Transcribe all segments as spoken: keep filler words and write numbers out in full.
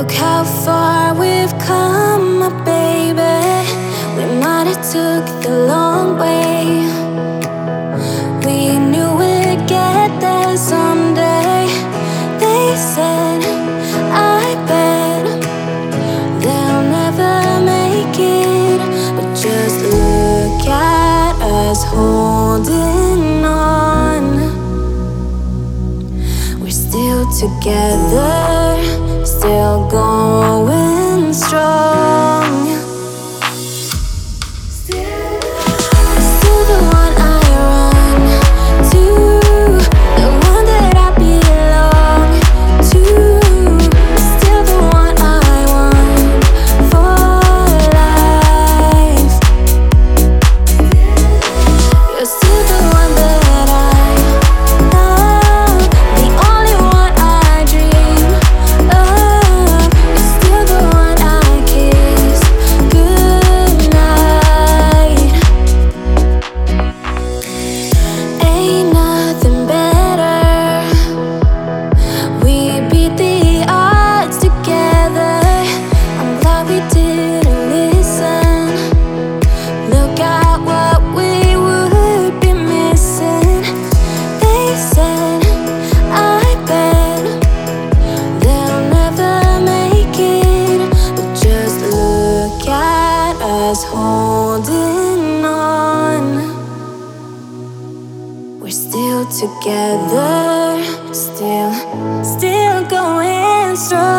Look how far we've come, my baby. We might have took the long way. We knew we'd get there someday. They said, I bet they'll never make it. But just look at us holding on. We're still together, still going strong. Still the one I run to, the one that I belong to. Still the one I want for life. You're still the one that I love, the only one I dream of. You're still the one I kiss goodnight. Ain't nothing better. We beat the odds together. I'm glad we didn't listen. Look at what we would be missing. They said, I bet they'll never make it. But just look at us holding on. We're still together, still, still going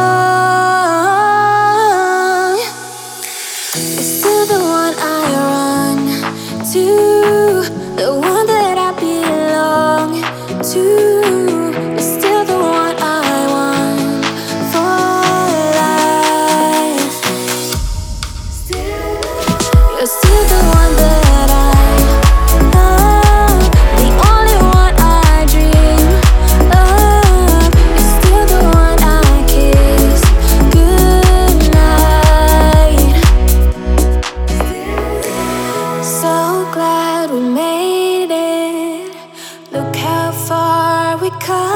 strong. You're still the one I run to, the one that I belong to. You're still the one I want for life. You're still the one that I love, the only one I dream of. You're still the one I kiss goodnight. So glad we made it. Look how far we come.